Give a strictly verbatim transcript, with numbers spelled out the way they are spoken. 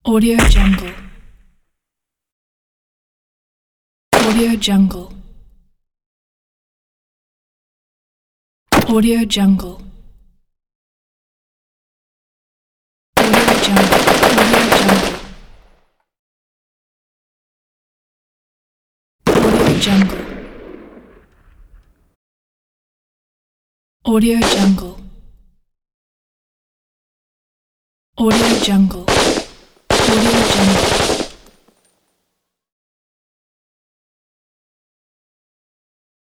Audio Jungle. Audio Jungle. Audio Jungle. Audio Jungle. Audio Jungle. Audio Jungle. Audio Jungle. Audio Jungle. Audio Jungle.